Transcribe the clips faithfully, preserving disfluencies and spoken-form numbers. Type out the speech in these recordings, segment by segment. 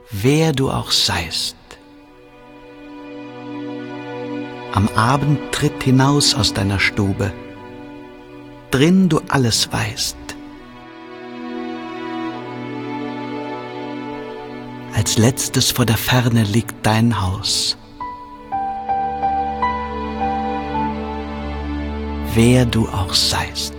wer du auch seist. Am Abend tritt hinaus aus deiner Stube, drin du alles weißt. Als letztes vor der Ferne liegt dein Haus. Wer du auch seist.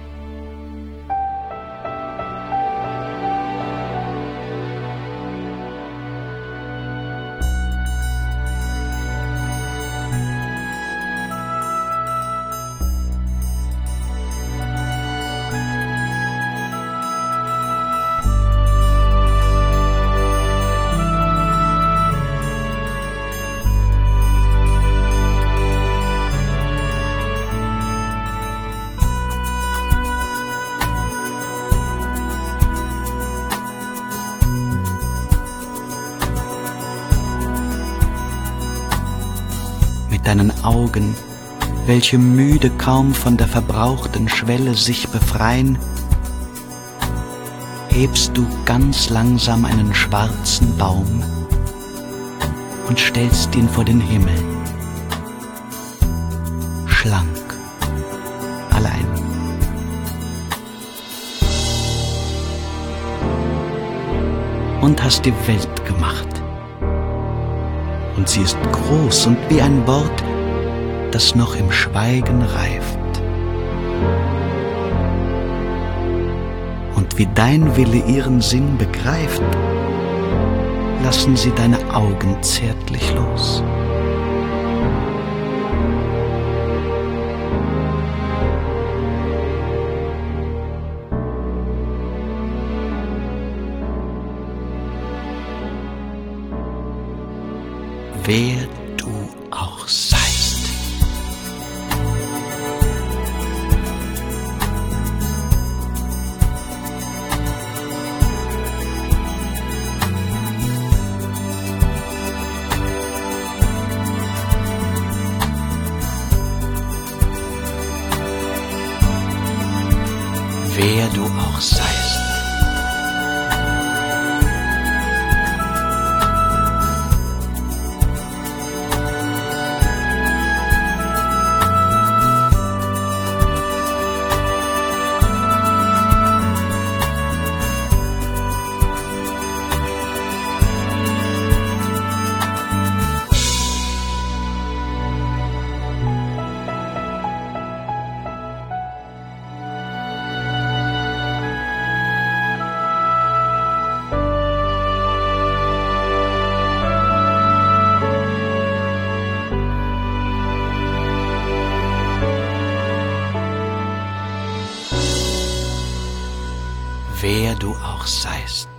Deinen Augen, welche müde kaum von der verbrauchten Schwelle sich befreien, hebst du ganz langsam einen schwarzen Baum und stellst ihn vor den Himmel, schlank, allein. Und hast die Welt gemacht. Und sie ist groß und wie ein Wort, das noch im Schweigen reift. Und wie dein Wille ihren Sinn begreift, lassen sie deine Augen zärtlich los. Wer du auch seist. Wer du auch seist. Wer du auch seist.